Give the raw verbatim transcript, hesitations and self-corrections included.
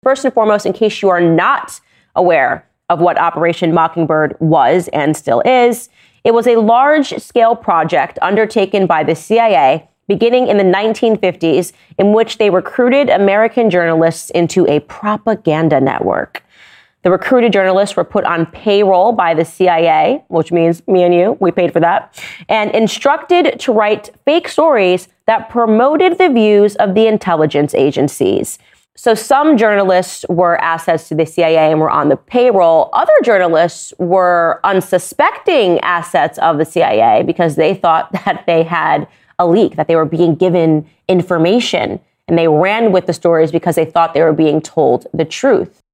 First and foremost, in case you are not aware of what Operation Mockingbird was and still is, it was a large-scale project undertaken by the C I A beginning in the nineteen fifties, in which they recruited American journalists into a propaganda network. The recruited journalists were put on payroll by the C I A, which means me and you, we paid for that, and instructed to write fake stories that promoted the views of the intelligence agencies. So some journalists were assets to the C I A and were on the payroll. Other journalists were unsuspecting assets of the C I A because they thought that they had a leak, that they were being given information, and they ran with the stories because they thought they were being told the truth.